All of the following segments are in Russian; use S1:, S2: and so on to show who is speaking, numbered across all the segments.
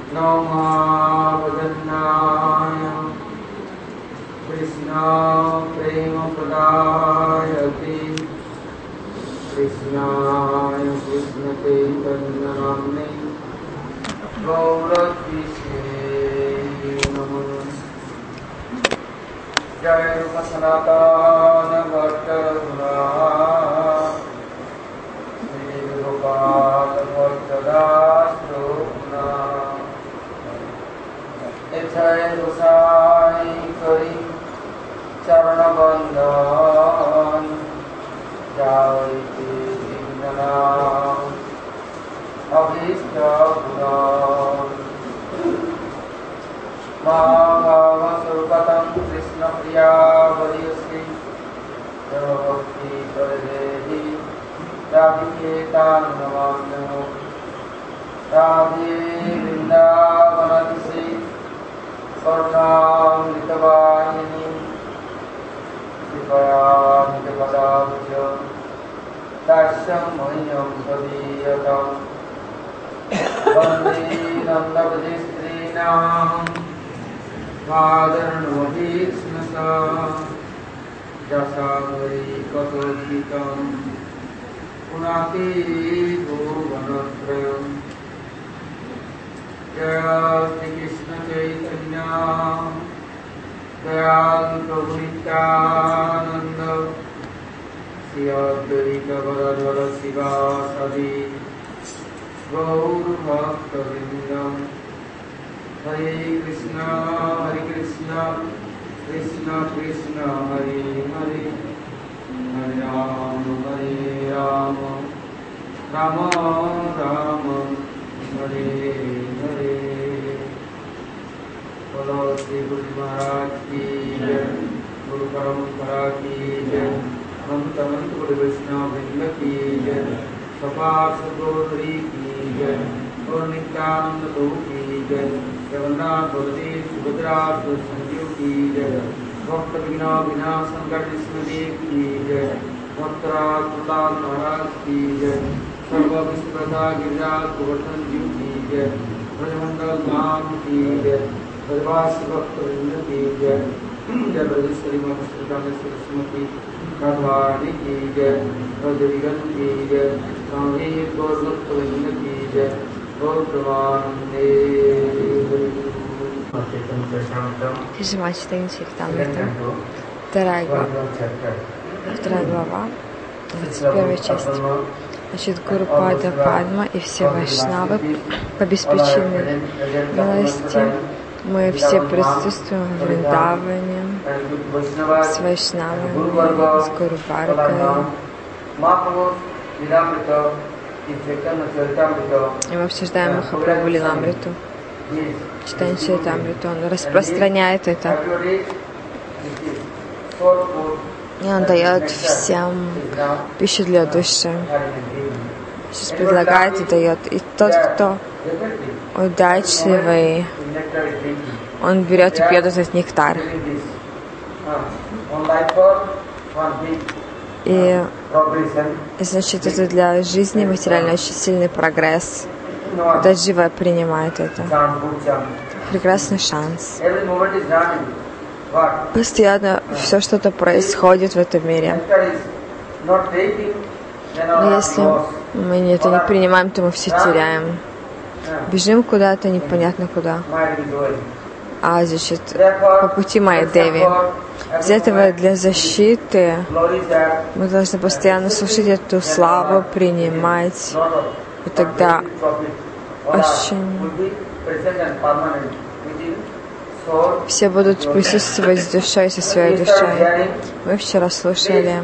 S1: Namaprajnaya Krishna Prema Pradayati Krishnaya Krishna Chaitanya Namne Gaurakrishne Namah Jaya Rupa Sanatana Bhattara Sri Gopala Bhattara Ethai Gosai Kari Charana Bandhan Jaiti Indana Abhishta Puran Mahava Surpatam Krishna Priya Variyasri Javakti Paradehi Radhiketan Namamyo Radhe Vrindavanadisi Sarnam Litavayini Kripaya Nityapadavya Dasyam Mayam Sadiyatam Vande Nandavadistrinam Vadarnavati Smasa Jasadvari Katoditam Punati Bhuvanatrayam Jaya Shri Krishna Chaitanya Dayal Prabhu Nityananda Shri Advaita Gadadhara Sivasadi Gaur Bhakta Vrindam Hare Krishna Krishna Krishna Hare Hare Hare Rama Rama Rama Hare Hare Bolo Shri Guru Maharaj Ki Jai Guru Parampara Ki Jai Manta Guru Vaishnava Vrinda Ki Jai Sapar Sadguru Ki Jai Gaur Nityananda Prabhu Ki Jai Jagannath Baladev Subhadra Sanjeev Ki Jai Bhakta Vigna Vinasankar Vishnudev Ki Jai Bhaktaraj Pratap Maharaj Ki Jai Sarva Vishprata Giriraj Govardhan Ji Ki Jai Brajmandal Dham Ki Jai Brajvasi Bhakta Vrinda Ki Jai Jai Brajeshwari Mata Sridhameswari Srimati Radharani Ki Jai Brajarigan Ki Jai Swami Gaur Bhakta Vrinda Ki Jai Gaur Pramanande
S2: Физима читания Чаритамриты, вторая глава, 21 часть. Значит, Гуру Пада Падма и все вайшнавы по беспричинной милости. Мы все присутствуем в Вриндаване с вайшнавами, с Гуру Варгой. И мы обсуждаем Махапрабху Лиламриту. Читание Чаритамриту, он распространяет это. И он дает всем пищу для души. Сейчас предлагает и дает. И тот, кто удачливый, он берет и пьет этот нектар. И значит, это для жизни материально очень сильный прогресс. Даджива принимает это. Прекрасный шанс. Постоянно все что-то происходит в этом мире. Но если мы это не принимаем, то мы все теряем. Бежим куда-то, непонятно куда. А значит, по пути Майя Деви. Из этого для защиты мы должны постоянно слушать эту славу, принимать. И тогда очень все будут присутствовать с душой, со своей душой. Мы вчера слушали.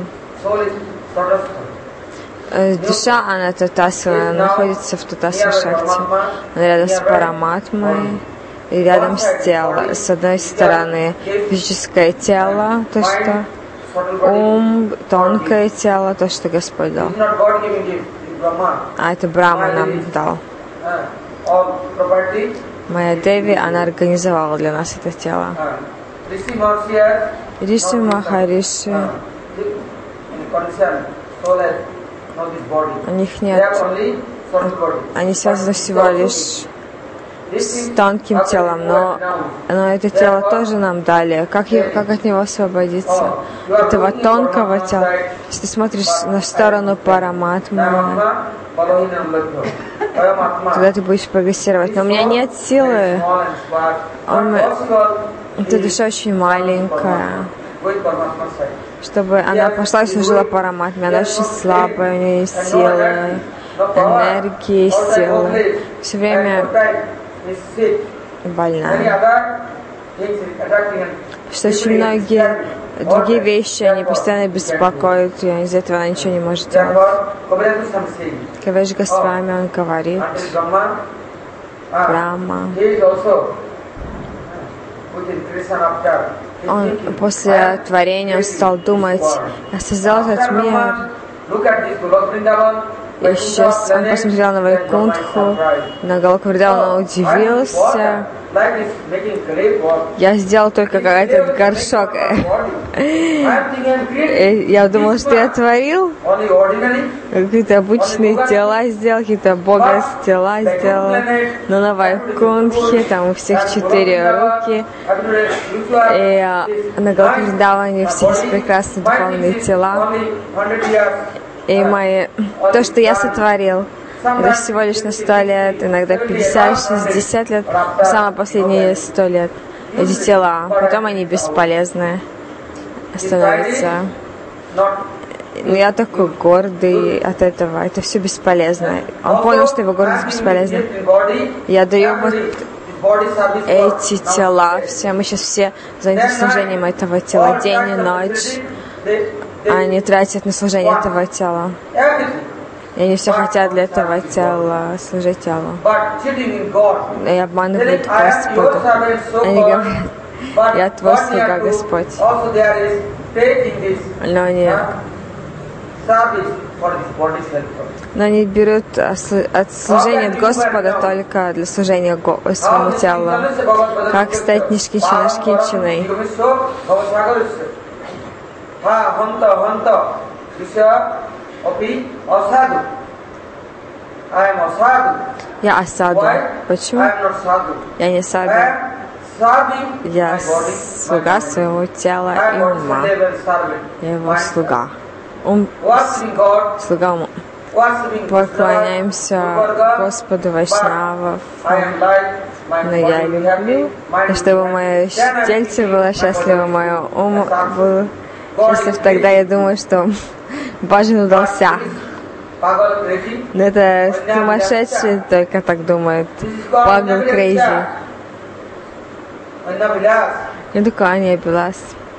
S2: Душа, она Татасва, она находится в Татасва Шакти. Она рядом с Параматмой и рядом с телом. С одной стороны физическое тело, то, что ум, тонкое тело, то, что Господь дал. А это Брахма нам дал. Майя Деви, она организовала для нас это тело. Риши Махариши, у них нет, они связаны всего лишь с тонким телом, но это тело тоже нам дали. Как от него освободиться? Этого тонкого тела. Если ты смотришь на сторону Параматмы, тогда ты будешь прогрессировать. Но у меня нет силы. Эта душа очень маленькая. Чтобы она пошла и служила Параматме. Она очень слабая, у нее есть силы, энергии, силы. Все время больная. Что очень многие другие вещи, они постоянно беспокоят ее, из-за этого она ничего не может делать. Кавеш Госвами, он говорит, Брахма, он после творения он стал думать, я создал этот мир. И сейчас он посмотрел на Вайкунтху, на Галоку Вриндавана, он удивился. Я сделал только как этот горшок. Я думал, что я творил. Какие-то обычные тела сделал, какие-то бога тела сделал. Но на Вайкунтхе там у всех 4 руки. И на Галоку Вриндаване у всех есть прекрасные духовные тела. И то, что я сотворил, это всего лишь на 100 лет, иногда 50-60 лет, самые последние 100 лет. Эти тела, потом они бесполезны становятся. Но я такой гордый от этого, это все бесполезно. Он понял, что его гордость бесполезна. Я даю вот эти тела, все, мы сейчас все заняты служением этого тела, день и ночь. Они тратят на служение этого тела. И они все хотят для этого тела, служить телу. И обманывают Господа. Они говорят, я твой слуга, Господь. Но они берут от служения от Господа только для служения своему телу. Как стать Нишкинчиной? Я асаду. Почему? Я не саду. Я слуга своего тела и ума. Я его слуга. Слуга ума. Поклоняемся Господу Вайшнавов. Но я люблю, и чтобы мое тельце было счастливо, мое ум был счастлив. Тогда я думаю, что Баджан удался. Но это сумасшедший только так думает. Пагл крейзи. Я такой, Аня Билас.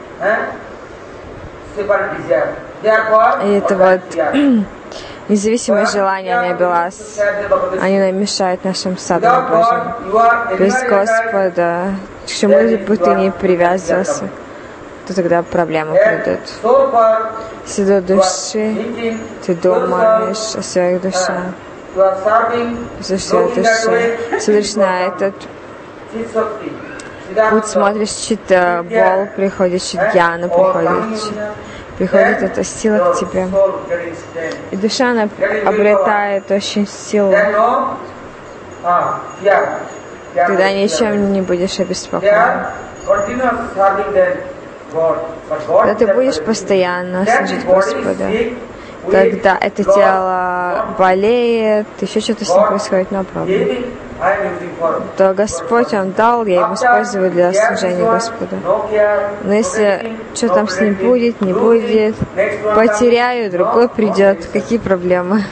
S2: И это вот независимое желание Аня Билас. Они нам мешают нашим садам Божьим. Без Господа, к чему бы ты не привязывался, то тогда проблемы придут. Если до души ты думаешь о своих душах, за своей души, смотришь на этот путь, смотришь, чьи-то бол приходит, чьи-то гьяна приходит эта сила к тебе. И душа, она обретает очень силу. Тогда ничем не будешь обеспокоен. Когда ты будешь постоянно служить Господу, тогда это тело болеет, еще что-то с ним происходит, но проблема. То Господь Он дал, я его использую для служения Господу. Но если что там с ним будет, не будет, потеряю, другой придет, какие проблемы?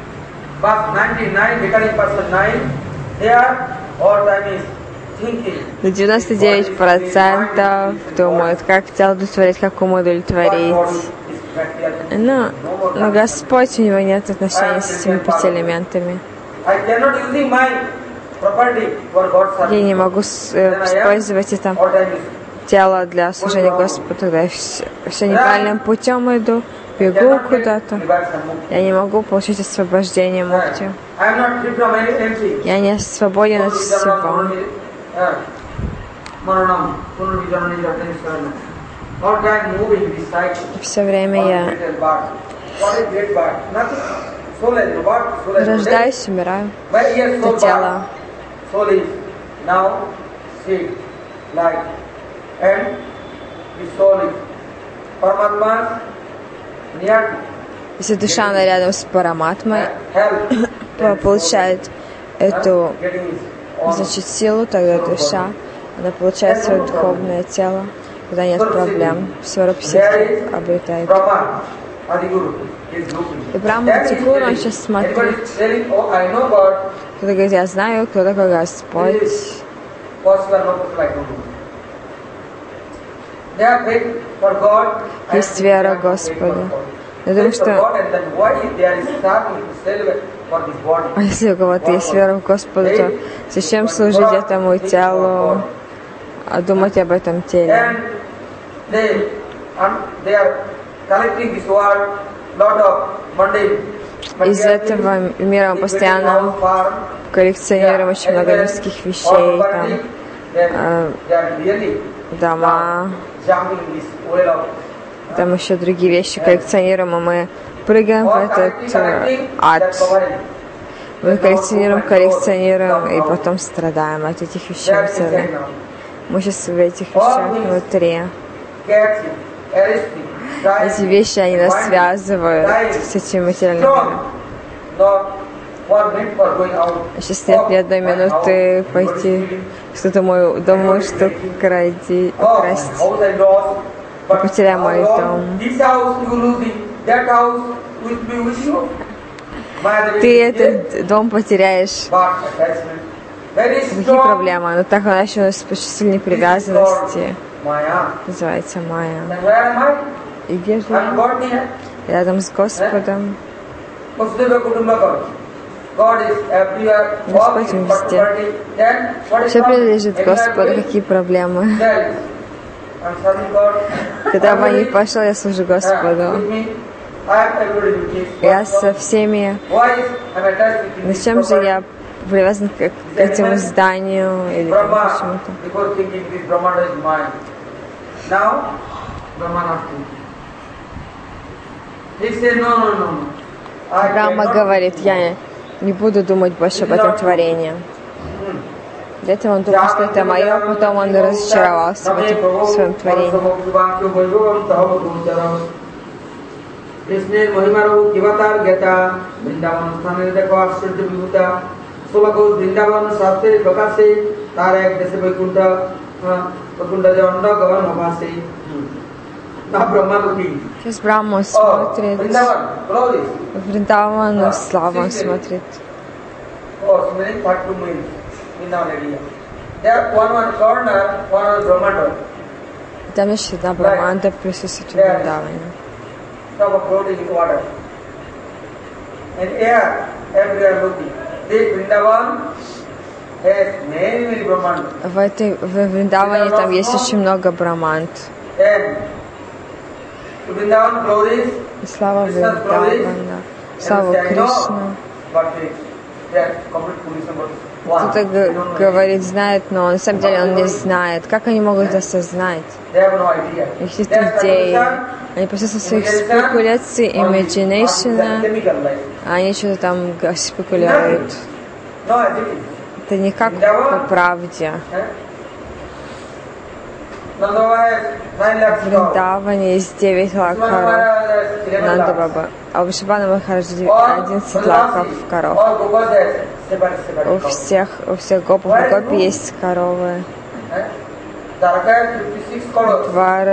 S2: На 99% думают, как тело удовлетворить, как ум удовлетворить. Но Господь, у него нет отношений с этими 5 элементами. Я не могу использовать это тело для служения Господу, тогда я все неправильным путем иду, бегу куда-то. Я не могу получить освобождение мукти. Я не свободен от всего. Все время я рождаюсь, умираю. Это тело.
S1: now see like and the soul is Paramatma near.
S2: Если душа она рядом с Параматмой, получает эту, значит, силу, тогда душа, она получает свое духовное тело, когда нет проблем, Сварупсидхи обретает. И Брахма Адигуру, он сейчас смотрит, кто-то говорит, я знаю, кто такой Господь. Есть вера Господа. Я думаю, что если у кого-то есть вера в Господа, то зачем служить этому телу, а думать об этом теле? Из этого мира мы постоянно коллекционируем очень много мирских вещей, там, дома, там еще другие вещи коллекционируем, и мы прыгаем в этот ад. Мы коллекционируем, и потом страдаем от этих вещей. Мы сейчас в этих вещах внутри. Эти вещи, они нас связывают с этим материальным миром. Сейчас нет ни одной минуты пойти что-то мою домой, что красть. Я потеряю мой дом. Ты этот дом потеряешь. Какие проблемы? Но так иначе у нас очень сильные привязанности. Называется майя. И где же я? Рядом с Господом. Господь везде. Все принадлежит Господу. Какие проблемы? Когда бы не пошел, я служу Господу. Я со всеми. Зачем же я привязан к этому зданию или почему-то? Брахма говорит, я не буду думать больше об этом творении. Для этого он думал, что это мое, а потом он разочаровался в своем творении. Сейчас Брахма смотрит, Вриндаван, Слава он смотрит. Там еще одна Брахманда присутствует в Вриндаване. В Вриндаване там есть очень много Брахманд. И слава Вриндавана, слава Кришна. Кто-то говорит, знает, но на самом деле он не знает. Как они могут осознать? У них нет идей. Они посредством своих спекуляций, imagination, они что-то там спекулируют. Это не как по правде. В Вриндаване есть 9 лакхов Нанда Баба, а у Вришабхана Махараджа 11 лакхов коров. У всех гопов и гопи есть коровы. В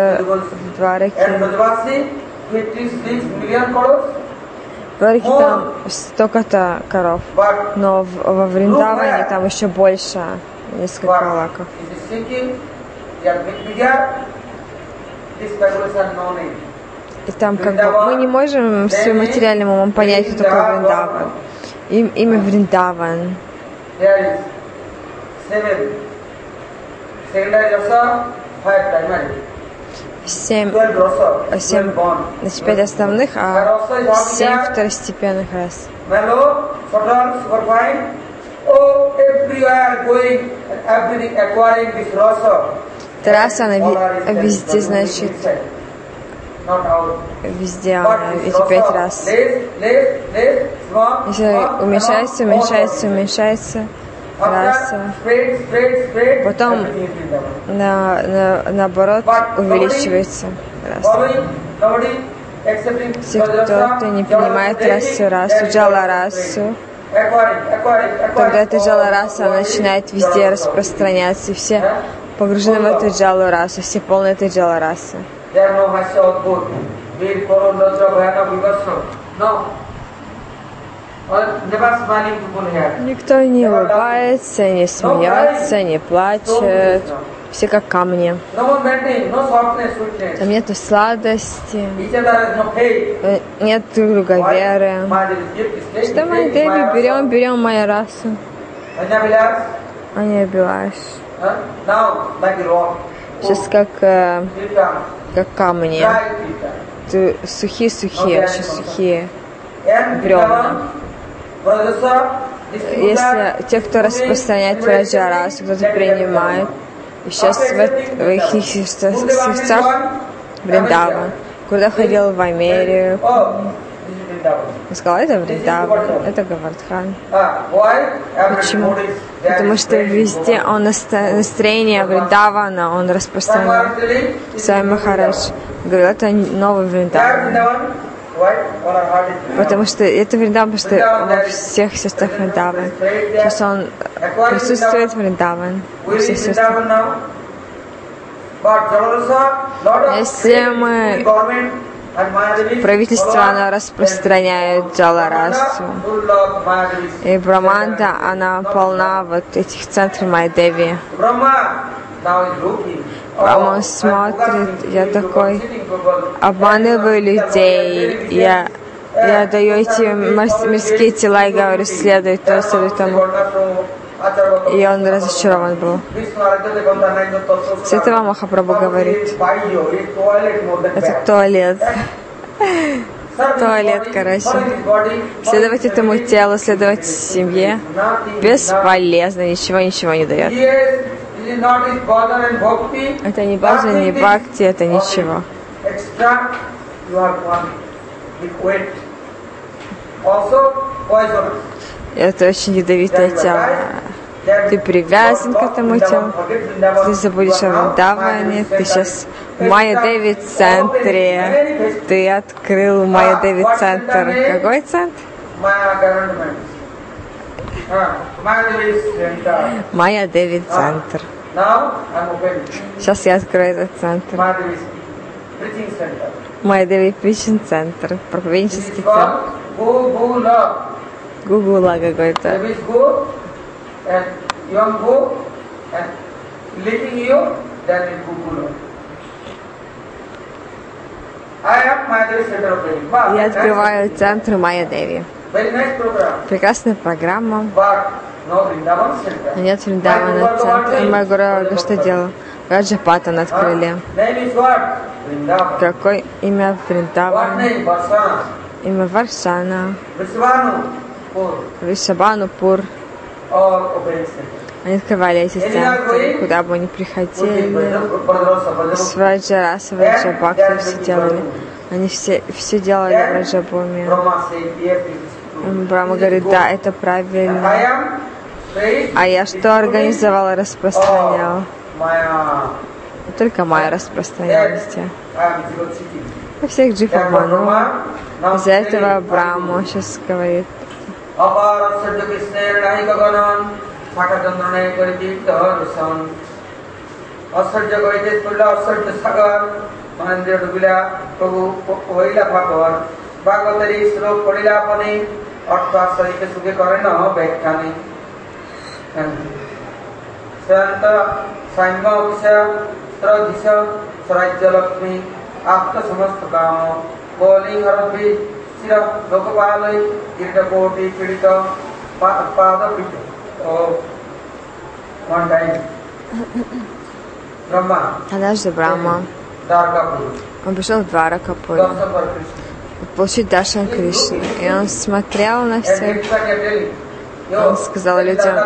S2: Двараке там столько-то коров, но во Вриндаване там еще больше, несколько лакхов. И там как бы мы не можем своим материальным умом понять, кто такой Вриндаван. Имя Вриндаван. 7, значит, 5 основных, а 7 второстепенных рас. Раса, она везде, значит, везде она, эти 5 раз. Если уменьшается, раса. Потом наоборот увеличивается раса. Все, кто не принимает расу, джала-расу, тогда эта джала-раса начинает везде распространяться, и все погружены в эту джалу-расу, все полны этой джала-расы. Никто не улыбается, не смеется, не плачет. Все как камни. Там нету сладости, нет друг друга веры. Что, Майя Деви, берем мою расу. А не Абилаш. Сейчас как камни. Сухие, очень сухие бревна. Если те, кто распространяет раджа-расу, кто-то принимает, и сейчас в их сердцах Вриндаван. Куда ходил в Америку? Он сказал, это Вриндаван, это Говардхан. Почему? Потому что везде он настроение Вриндавана, он распространял. Свами Махарадж говорил, это новый Вриндаван. Потому что это Вриндаван, потому что во всех сердцах Вриндаван. Сейчас он присутствует Вриндаван во всех сердцах. Если правительство, оно распространяет джала-расу, и Браманда, она полна вот этих центров Майя Деви. Брахма смотрит, я такой, обманываю людей, я даю эти мирские тела и говорю, следуй тому. И он разочарован был. С этого Махапрабху говорит. Это туалет. Туалет, короче. Следовать этому телу, следовать семье бесполезно, ничего не дает. Это не баджа, не бхакти, это ничего. Это очень ядовитое тело. Ты привязан к этому телу. Ты забудешь о Вриндаване. Ты сейчас в Майя Деви центре. Ты открыл Майя Деви центр. Какой центр? Майя Деви центр. Сейчас я открою этот центр. Майя Деви Причин центр. Проповеднический центр. Гугула какой-то. Я открываю центр Майя Деви. Прекрасная программа. Нет Вриндавана центра. Моя гуру что делал? Раджапатан открыли. Какое имя Вриндавана? Имя Варшана. Вришабанупур. Они открывали эти центры, куда бы они приходили. С Враджараса, Враджабхакти все делали. Они все делали в Враджабхуми. Брахма говорит, да, это правильно. А я что организовал и распространял? Только Майя распространял везде. Я всех джив обманул. Из-за этого Брахма сейчас говорит. Однажды Брахма, он пришел в Дваракапури получить даршан Кришны, и он смотрел на всех, он сказал людям,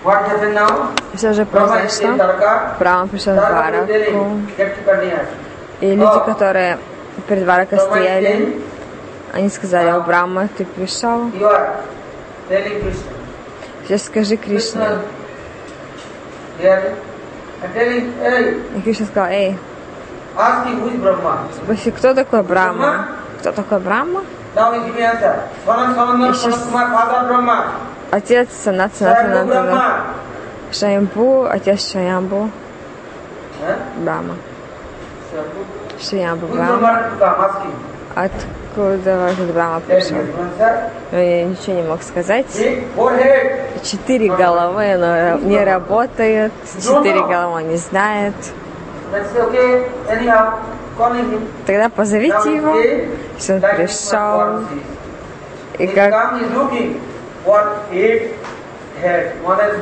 S1: What happened now?
S2: Все же
S1: Brahma is
S2: произошло.
S1: in Dwarka.
S2: Брахма пришел в
S1: Dwarka is
S2: Двараку.
S1: telling, get to Kanya.
S2: И люди, которые перед Дваракой
S1: Brahma is
S2: стояли,
S1: saying,
S2: они сказали: о, Брахма, ты пришел.
S1: you are telling Krishna.
S2: Сейчас скажи Кришне.
S1: Krishna, yeah, and telling, hey,
S2: И Кришна сказал: эй,
S1: ask him who is Brahma.
S2: спроси, кто такой Брахма? Кто такой Брахма?
S1: Now he give me answer. Sanat Sanat Kumar, father Brahma.
S2: Отец Санат
S1: Swayambhu
S2: Санатана,
S1: Brahma.
S2: Шаямбу, отец Шаямбу,
S1: Huh?
S2: Брахма.
S1: Swayambhu.
S2: Шаямбу
S1: Who is
S2: Брахма.
S1: Brahma to come? Ask him.
S2: Откуда этот Брахма
S1: Then he
S2: пришел?
S1: has to answer.
S2: Но я ничего не мог сказать.
S1: Big forehead.
S2: 4 головы, но не работает. 4 головы он не знает.
S1: Let's say, okay, anyhow, calling him.
S2: Тогда
S1: Now
S2: позовите
S1: he
S2: его.
S1: came,
S2: Если он
S1: like this
S2: пришел,
S1: one sees.
S2: и
S1: He
S2: как
S1: come, he's looking. What 8 head? One is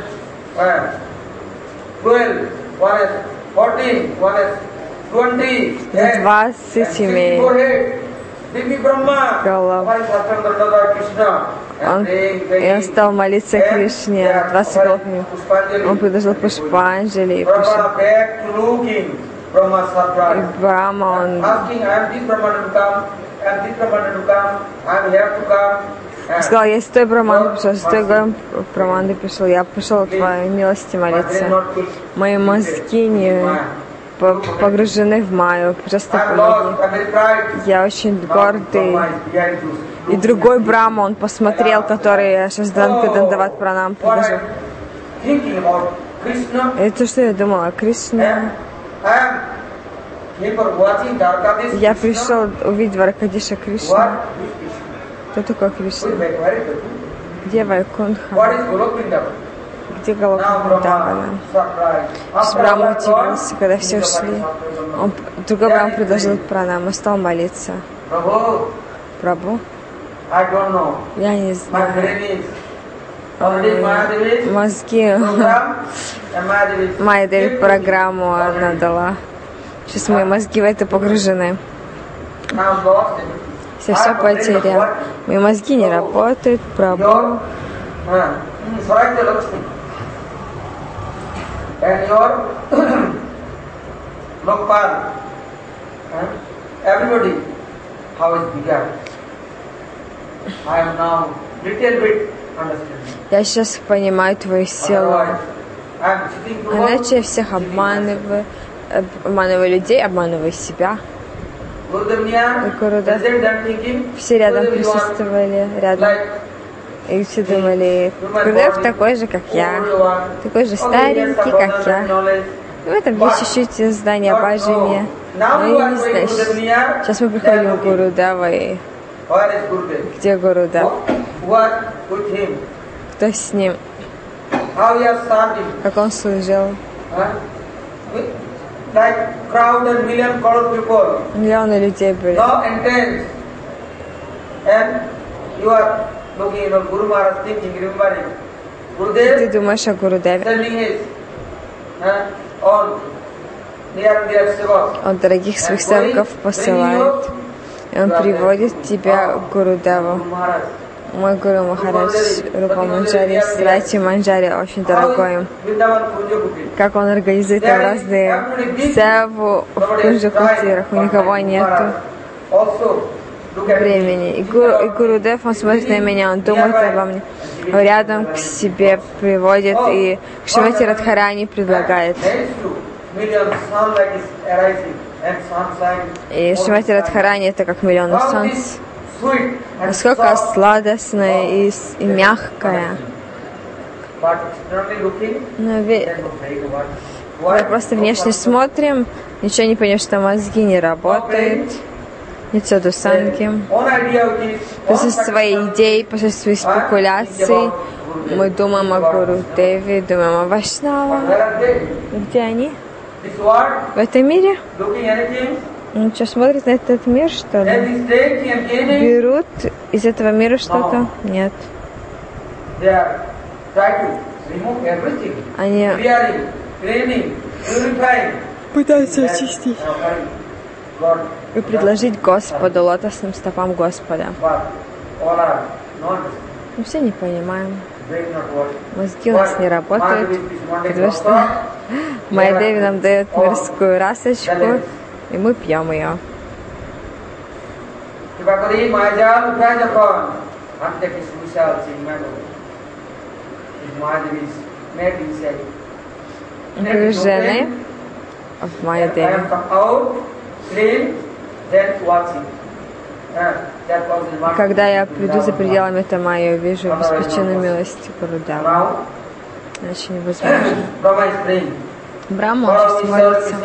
S1: 12, one is 14, one is 20 head.
S2: 20 имеет.
S1: 64 head. Devi Brahma.
S2: Голов.
S1: Why Satyendra Krishna?
S2: Он, и он стал молиться Кришне. 20 голов. Он предложил Пушпанджали. И
S1: Brahma back to looking. Brahma surprised.
S2: Брахма, он
S1: Asking, I am this Brahman to come, I am this Brahman to come, I am here to come.
S2: сказал: я с той Браманды пришел, с той Браманды пришел. Я пришел к твоей милости молиться. Мои мозги не погружены в Майю, просто книги. Я очень гордый. И другой Брахма, он посмотрел, который Шасданка Дандават Пранам предложил. Это что я думала? Кришна. Я пришел увидеть Дваракадиша Кришну. Кто такой Кришна? Где Вайкунха? Где Галокундавана? С Брахма удивился, когда все ушли. Другой Брахма предложил пранам и стал молиться. Прабху? Я не знаю. Мозги. Майя Деви программу она дала. Сейчас мои мозги в это погружены. Я все потерял. Мои мозги не работают. Прабху.
S1: And your Lokpal, everybody, how it began. I am now little bit understanding.
S2: Я сейчас понимаю твою силу.
S1: I am sitting to
S2: Иначе я всех обманываю людей, обманываю себя. Гурудев. Все рядом присутствовали, рядом. И все думали: Гурудев такой же, как я, такой же старенький, как я. В этом есть чуть-чуть знания обожения. Но я не знаю. Сейчас мы приходим к Гурудеву, и где Гурудев? Кто с ним? Как он служил? Миллионы людей были. Ты думаешь о Гурудеве? Он дорогих своих севаков посылает, и он приводит тебя к Гурудеву. Мой Гуру Махарадж Рупа Манджари, Срачи Манджари, очень дорогой. Как он организует там разные севу в Кунджа-Кутирах, у никого нету времени. И Гурудев, он смотрит на меня, он думает обо мне. Рядом к себе приводит и к Шримати Радхарани предлагает. И Шримати Радхарани это как миллионы солнц. Насколько сладостная и мягкая. Но мы просто внешне смотрим, ничего не понимаем, что мозги не работают. Лицо Дусанги. После своей идеи, после своей спекуляции мы думаем о Гурудеве, думаем о Вайшнава. Где они? В этом мире? Ну что, смотрят на этот мир, что ли? Берут из этого мира что-то? Нет. Они пытаются очистить и предложить Господу, лотосным стопам Господа. Мы все не понимаем. Мозги у нас не работают, потому что Майя Деви нам дает мирскую расочку, и мы пьем ее. Жены в Майя Деви. Когда я приду за пределами этой Майи, я увижу беспричинную милость Гурудева. Иначе невозможно. Брахма может молиться.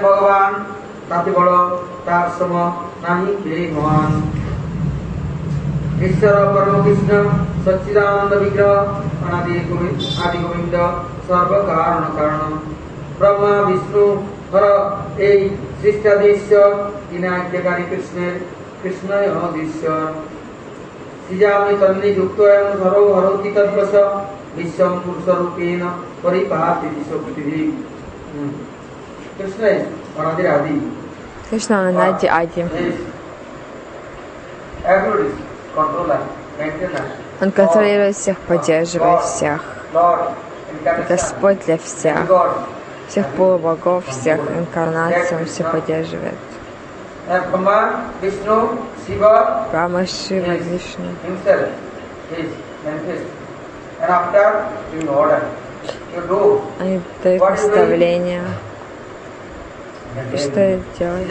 S1: Ishvara Parama Krishna Satchidananda Vigraha Anadi Govinda Sarva Karana Karanam Brahma Vishnu Hara Ei Srishtadishya Vinayakari Krishna Yadishya Sijami Tanni Yuktoyam Haro Haroti Tadvasa Vishwam Purusarupena Paripati Vishwapativi Krishna is Anadi Adi.
S2: Krishna Anadi Adi. Он контролирует всех, поддерживает всех. Господь для всех. Всех полубогов, всех инкарнаций, Он все поддерживает. Брахма, Шива, Вишну. Они дают наставления. И что делать?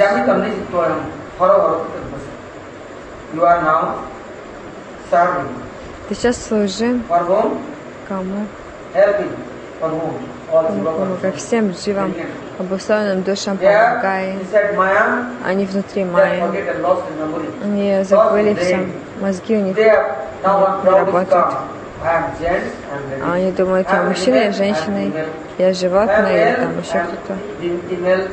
S2: Ты сейчас служи кому? Помогай всем живым, обусловленным душам, помогай. Они внутри Майи. Они забыли все. Мозги у них не работают. Они думают, я мужчина, я женщина, я животное, или там еще кто-то.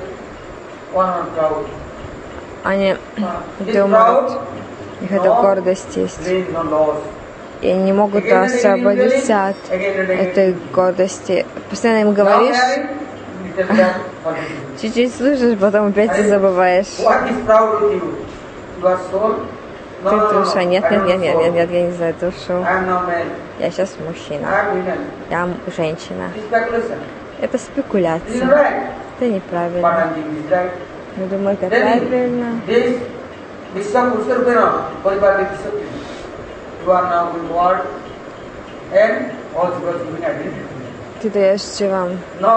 S2: Они думают, у них эта гордость есть. И они не могут освободиться от этой гордости. Постоянно им говоришь, чуть-чуть слушаешь, потом опять ты забываешь. Ты душа, нет, я не знаю душу. Я сейчас мужчина, я женщина. Это спекуляция. Это неправильно. Я думаю, это правильно. Ты даешь живым.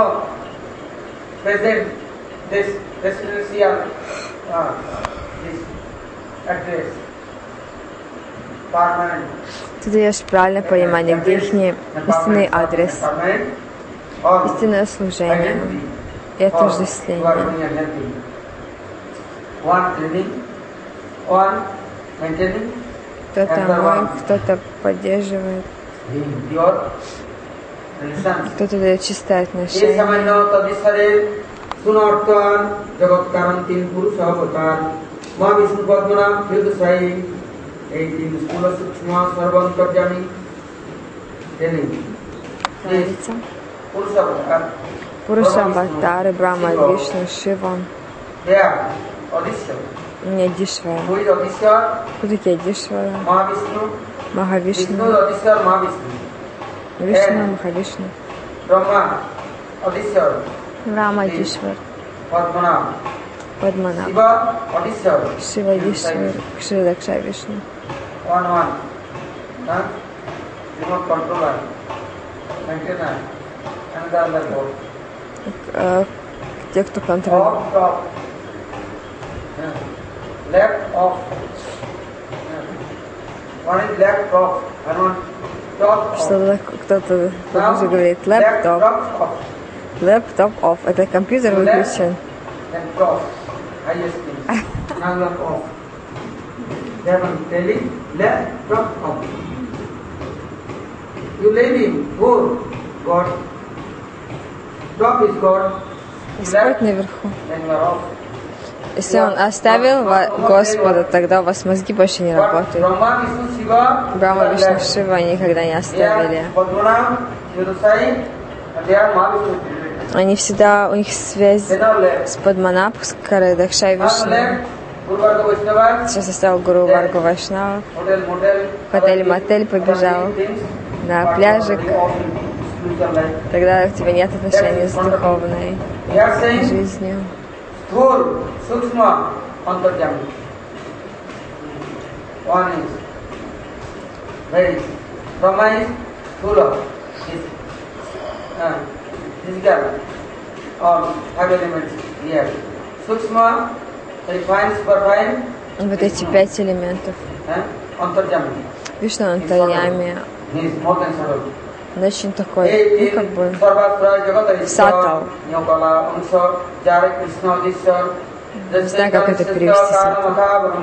S2: Ты даешь правильное понимание, где их истинный адрес, истинное служение и отождествление. Кто-то мой, кто-то поддерживает, кто-то дает чистое отношение. Нравится? Пуруша Аватары, Брахма, Вишну, Шива. Не Дишвара. Кто такие Дишвара? Махавишну. Вишну, Махавишну. Рама Дишвар. Падманаб. Шива Дишвар. Кширидакша Вишну. Те, кто контролирует. Что кто-то уже говорит laptop off. Это компьютер выключен. Господь наверху. Если Он оставил Господа, тогда у вас мозги больше не работают. Брахма, Вишну, Шива никогда не оставили. Они всегда, у них связь с Падманаб, с Кширидакшай Вишну. Сейчас оставил Гуру Варгу Вайшнава. Хотель-мотель побежал. на пляжик, тогда у тебя нет отношения с духовной жизнью. Вот эти 5 элементов. Вишну Антарьями, он очень такой, ну как бы, сатал. Не знаю, как это перевести сатал.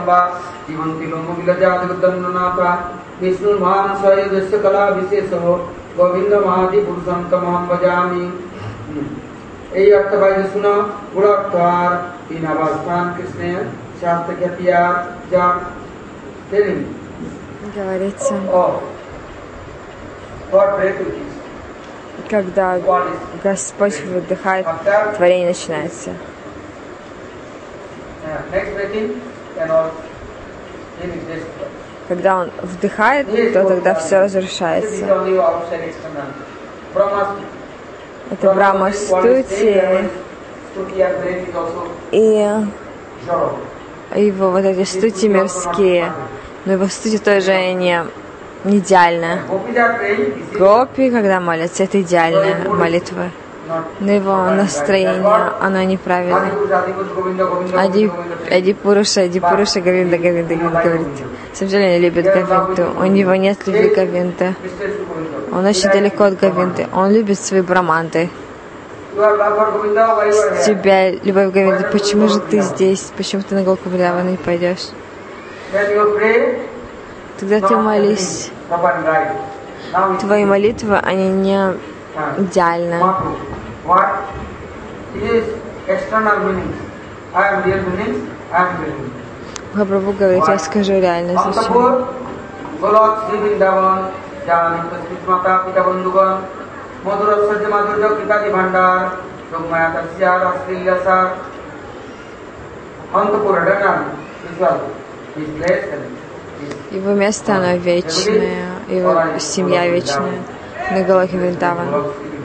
S2: Говорится, когда Господь выдыхает, творение начинается. Когда Он вдыхает, то тогда все разрушается. Это Брахма Стути и его вот эти стути мирские. Но его стути тоже не идеальная. Гопи, когда молятся, это идеальная молитва. Но его настроение, оно неправильное. Ади Пуруша, Говинда, говорит. На самом деле он любит Говинду. У него нет любви Говинды. Он очень далеко от Говинды. Он любит свои браманты. С тебя любовь Говинды. Почему же ты здесь? Почему ты на Голку Вриндавана не пойдешь? Тогда ты молись. Твои молитвы, они не идеальны. Махапрабху говорит, я скажу реальное значение. Его место, оно вечное, его семья вечная, на Голоке Вриндавана.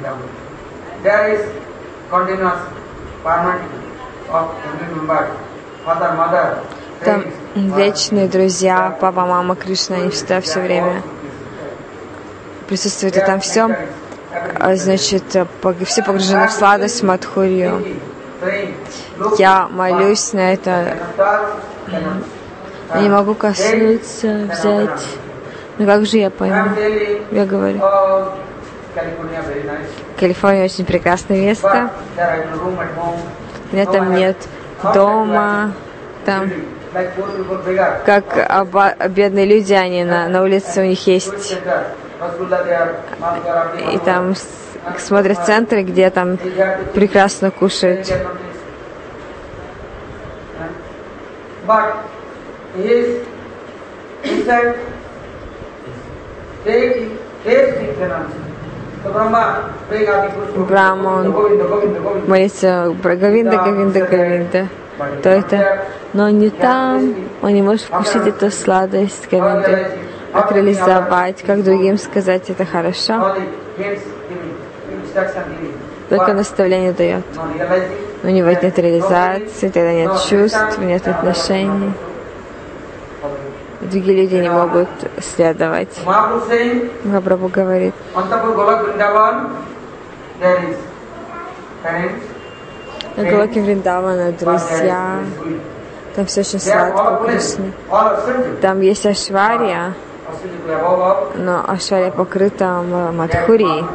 S2: Там вечные друзья, папа, мама, Кришна, они всегда все время присутствуют, и там все, значит, все погружены в сладость, Мадхурью. Я молюсь на это. Я не могу коснуться, взять. Ну как же я пойму? Я говорю. Калифорния очень прекрасное место. У меня там нет дома. Там, как бедные люди, они на улице, у них есть. И там смотрят центры, где там прекрасно кушают. Брахма, он молится про Говинда. То это, но не там, он не может вкусить эту сладость Говинды, как реализовать, как другим сказать, это хорошо. Только наставление дает. У него нет реализации, тогда нет чувств, нет отношений. Другие люди не могут следовать. Махапрабху говорит, на Голоке Вриндавана друзья, там все очень сладко, вкусно. Там есть Ашварья, но Ашварья покрыта Мадхурией.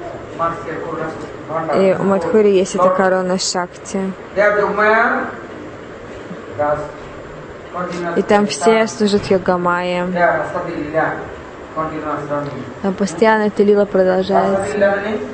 S2: И у Мадхури есть эта корона Шакти. И там все служат Йогамайе. Там постоянно эта лила продолжается.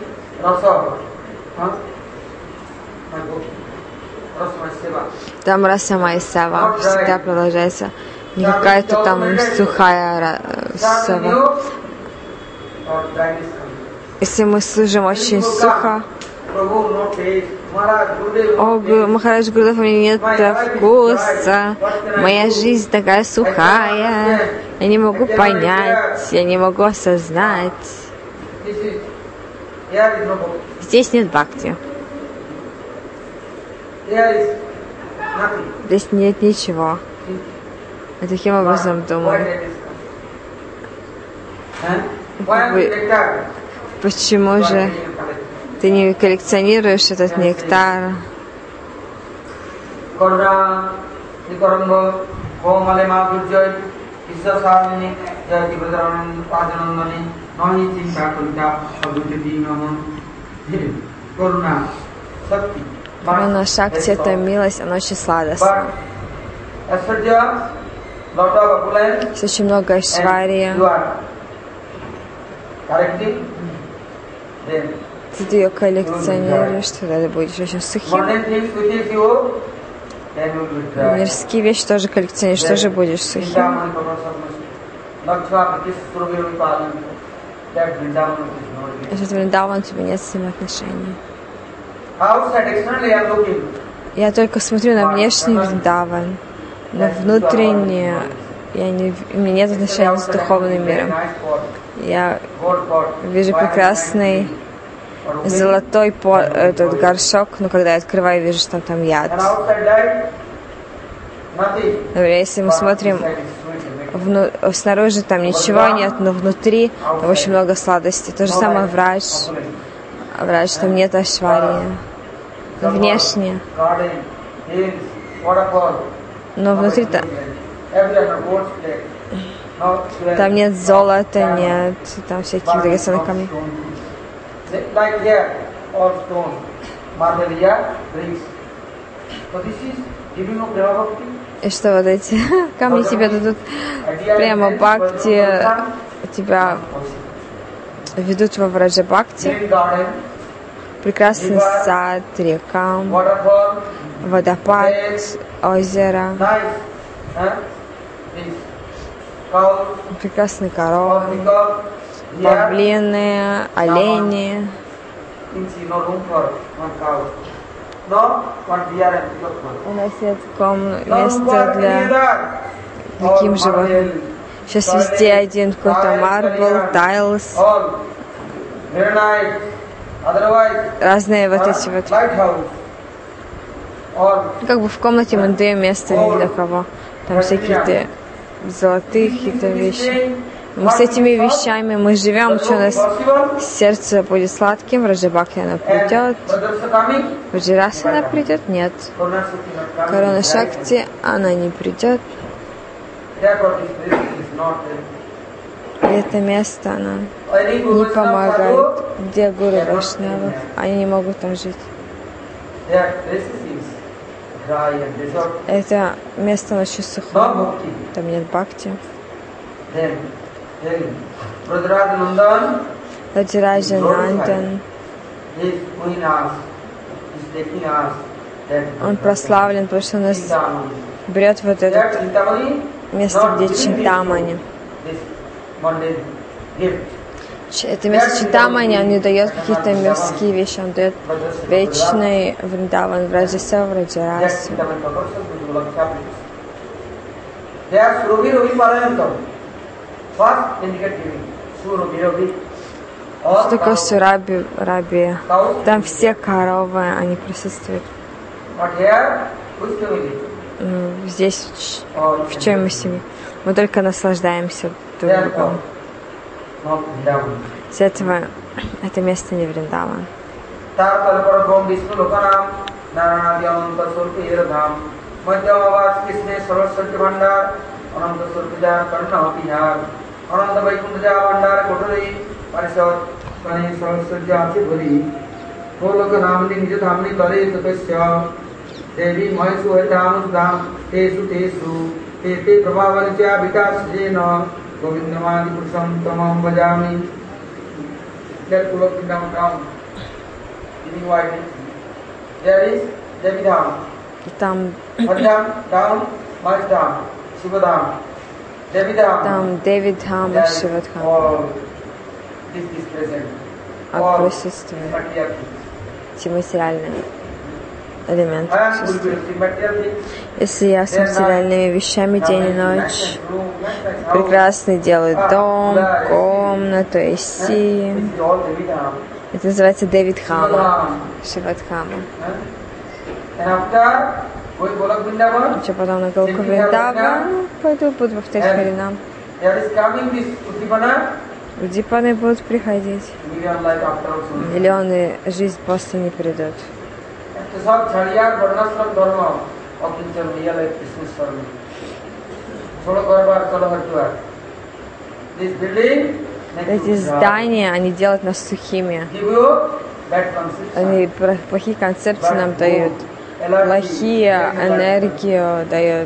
S2: Там Раса Майсава всегда продолжается. Не какая-то там сухая сава. Если мы служим очень сухо, О, Махарадж Гурудев, у меня нет вкуса, моя жизнь такая сухая, я не могу понять, я не могу осознать. Здесь нет бхакти. Здесь нет ничего. И таким образом думаю. Почему же ты не коллекционируешь этот нектар? Каруна Шакти — это милость, она очень сладостна. Есть очень много айшварии. Ты ее коллекционируешь, тогда ты будешь очень сухим. Мирские вещи тоже коллекционируешь, тоже будешь сухим. Если Вриндаван, у тебя нет с ним отношений. Я только смотрю на внешний Вриндаван, но внутренне у меня нет отношений с духовным миром. Я вижу прекрасный золотой этот горшок, но когда я открываю, вижу, что там яд. Например, если мы смотрим, снаружи там ничего нет, но внутри там очень много сладостей. То же самое врач, там нет айшварии. Внешне. Но внутри там нет золота, нет там всяких драгоценных камней. И что вот эти камни тебе дадут прямо бхакти, тебя ведут во враджа бхакти. Прекрасный сад, река, водопад, озеро, прекрасные коровы, павлины, олени. У нас нет места для таким животным. Сейчас везде один какой-то марбл, тайлс, разные вот эти вот. Как бы в комнате мы даем место ни для кого. Там всякие золотые какие-то вещи. Мы с этими вещами мы живем, что у нас сердце будет сладким, Раджабхакти она придет, Ваджираса она придет, нет. Каруна Шакти она не придет. И это место, оно не помогает. Где гуру Вайшнавов? Они не могут там жить. Это место очень сухое, там нет бхакти. Раджараджа Нандан, он прославлен, потому что он нас берет вот это место, где Чинтамани. Это место Чинтамани, он не дает какие-то мирские вещи, он дает вечный Вриндаван, Враджаса, Враджарасу. Что такое Сураби? Там все коровы, они присутствуют. Здесь в чем мы себе? Мы только наслаждаемся друг другом. С этого это место не Вриндаван.
S1: देवी महेशु धाम तेषु तेषु ते प्रभावलिचा विकासेन गोविंदमादि पुरुषं तमं भजामि. Let pull up down. Giving wide. There is Devi Dham.
S2: Там
S1: down, Mahesh Dham, Shiva Dham, Devi Dham.
S2: Там Деви Dham, Shiva Dham.
S1: All this is present.
S2: All присутствует. эти материальные элементы. Если я с материальными вещами день и ночь, прекрасный делаю дом, комнату, AC. Это называется Девидхама, Шивадхама. Еще потом на Галоку Вриндаван пойду, буду повторять Харинам. Удипаны будут приходить. Миллионы жизнь после не придут. Эти здания, они делают нас сухими. Они плохие концепции нам дают. Плохие энергию дают.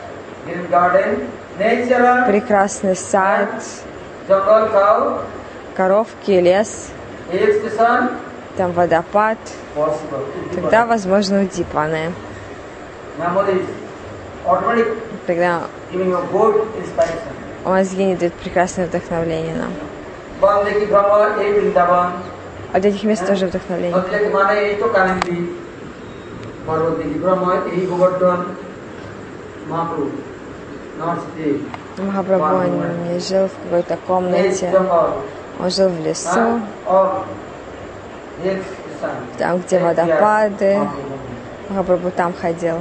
S2: Прекрасный сад, коровки, лес, там водопад. Тогда возможно удипаны. Тогда мозги дают прекрасное вдохновление нам. От этих мест тоже вдохновление. Махапрабху не жил в какой-то комнате, он жил в лесу, там, где водопады. Махапрабху там ходил.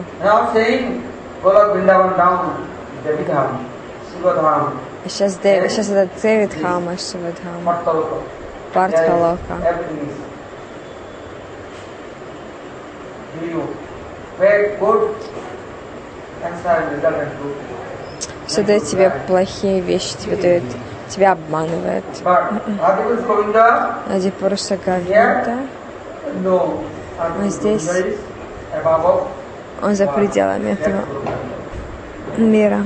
S2: Сейчас это Девидхама, Шивадхама, Партхалока. Все дает тебе плохие вещи, тебя обманывает. Адипуруша Говинда, он здесь, он за пределами этого мира.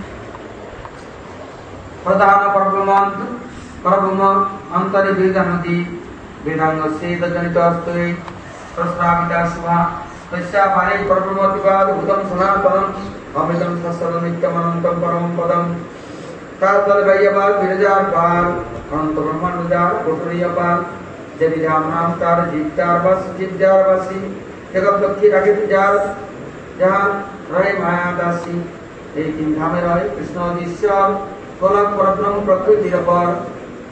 S1: Amritam sasana nityamanantam param padam Tatal Gayabal Virajar Pal Antabramanudar Putriyapal Javidhamnam Tar Jitjar Vas Jitjar Vasi Jagab Lakhi Rakit Jar Jahan Rai Maya Dasi Eitin Dhame Rai Krishna Disyal Kolak Paratnam Prakriti Rapar.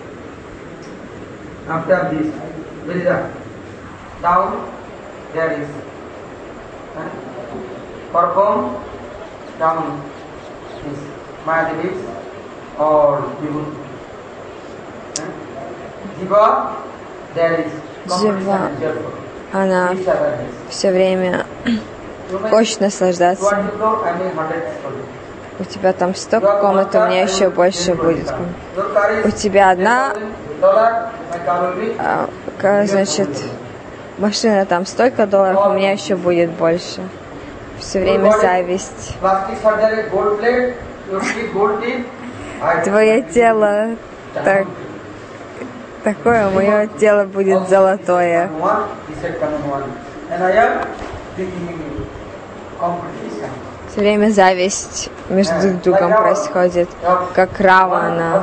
S1: After this, where is that? Down, there is perform down is Mahadevis or Vibhuti. Jiva, there is
S2: Jiva, она все время хочет наслаждаться. У тебя там столько комнат, у меня еще больше будет. У тебя одна, значит, машина там столько долларов, у меня еще будет больше. Все время зависть. Твое тело такое, мое тело будет золотое. Все время зависть между друг другом происходит, как Равана.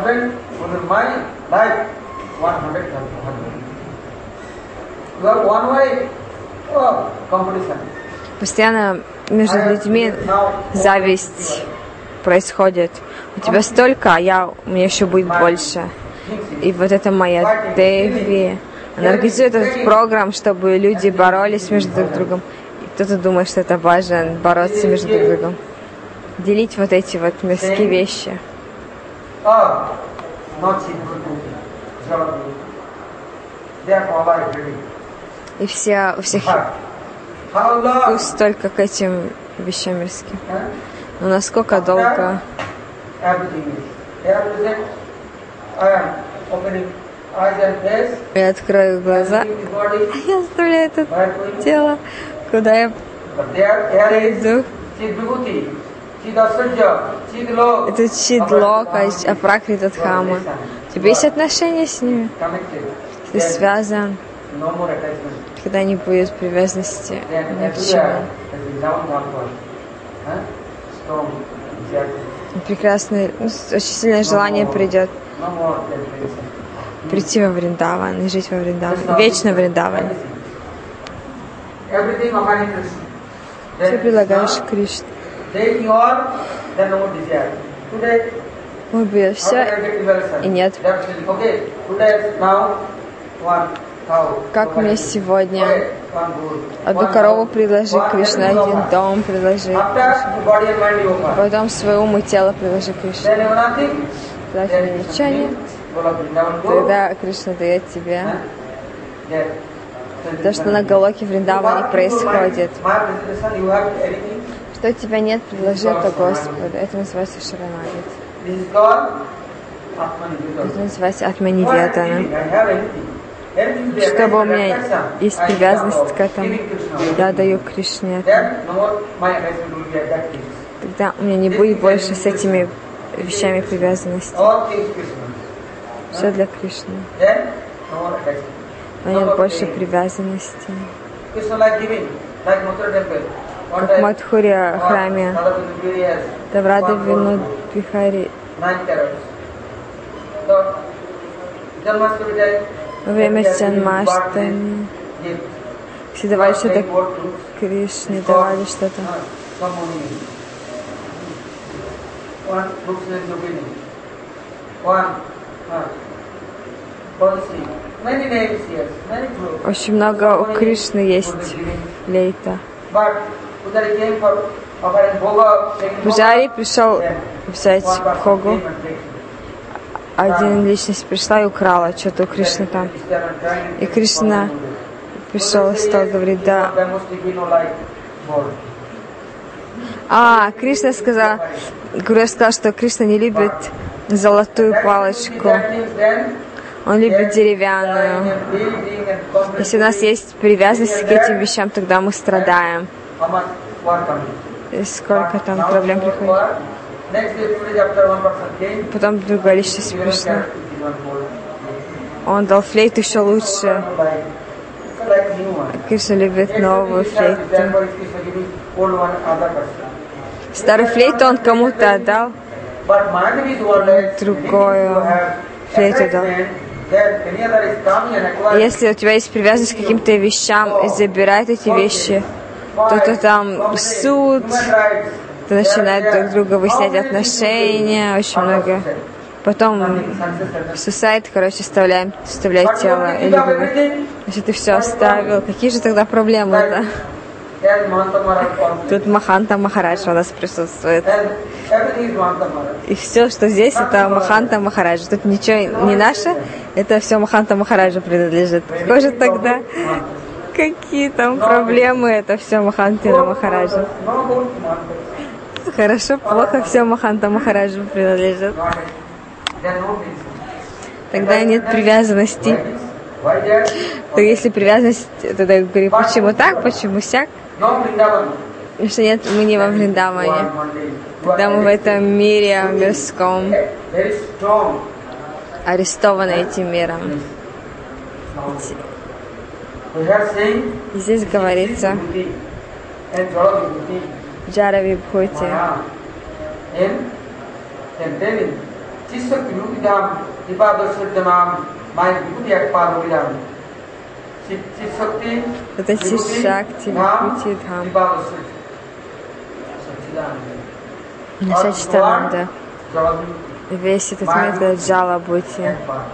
S2: Постоянно между людьми зависть происходит. У тебя столько, а у меня еще будет больше. И вот это моя Деви. Она организует этот программ, чтобы люди боролись между друг другом. И кто-то думает, что это важно, бороться между друг другом. Делить вот эти вот мирские вещи. И у всех вкус только к этим вещам мирским. Но насколько долго я открою глаза, я оставляю это тело, куда я приду. Это Чидлока, Апракрита Дхама. У тебя есть отношения с ними? Ты связан, когда не будет привязанности ни к чему. Прекрасное, очень сильное желание придет прийти во Вриндаван и жить во Вриндаване, вечно в Вриндаване.
S1: everything offering Krishna.
S2: Все предлагаешь Кришне.
S1: Taking all, then no more desire. Today,
S2: Убьешь
S1: how can I
S2: все,
S1: get devotion?
S2: и нет.
S1: Okay, today, now, one cow.
S2: Как мне сегодня?
S1: Okay, one bull.
S2: Одну корову предложи Кришне, один дом предложи Кришне.
S1: After the body and mind you offer.
S2: Потом свой ум и тело предложи Кришне.
S1: Then you have nothing.
S2: Тогда тебе ничего нет. Тогда Кришна дает тебе то, что на Галоке Вриндаване происходит. Что у тебя нет, предложи это Господу. Это называется Шаранагати. Это называется Атманиведана. Чтобы у меня есть привязанность к этому, я даю Кришне это. Тогда у меня не будет больше с этими вещами привязанности. Все для Кришны. У меня нет больше привязанности. Как в Мадхуре храме Даврада Вину Бихари. Во время Джанмаштами все давали что-то Кришне, давали что-то. Очень много у Кришны есть флейта. Пуджари пришел взять Бхогу. Один личность пришла и украла что-то у Кришны там. И Кришна пришел и стал говорить, да. Кришна сказал, Гуру сказал, что Кришна не любит золотую палочку. Он любит деревянную. Если у нас есть привязанность к этим вещам, тогда мы страдаем. И сколько там проблем приходит. Потом другая личность пришла. Он дал флейту еще лучше. Кришна любит новую флейту. Старую флейту он кому-то отдал, другую флейту дал. Если у тебя есть привязанность к каким-то вещам и забирает эти вещи, то там суд, то начинают друг друга выяснять отношения, очень много. Потом сусайд, вставляет тело. Или если ты все оставил, какие же тогда проблемы-то? Тут Маханта Махараджа у нас присутствует. И все, что здесь, это Маханта Махараджа. Тут ничего не наше, это все Маханта Махараджа принадлежит. Какой же тогда? Какие там проблемы? Это все Махантина Махараджа. Хорошо, плохо, все Маханта Махараджа принадлежит. Тогда нет привязанности. То если привязанность, тогда я говорю, почему так, почему сяк? Потому что нет, мы не во Вриндаване. Тогда мы в этом мире мирском, арестованы этим миром. И здесь говорится Джара Вибхути. Это Чишакти Вибхути Дхам. Сачитананда. Весь этот мир это Джала Бхути.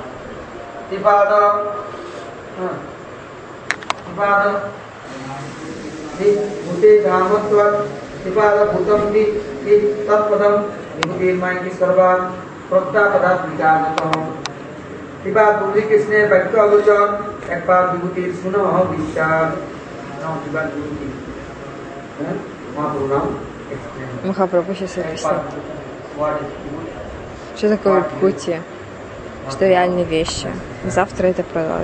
S2: Махапрабху сейчас объяснит, что такое Бхути, что реальные вещи. Завтра это продолжим.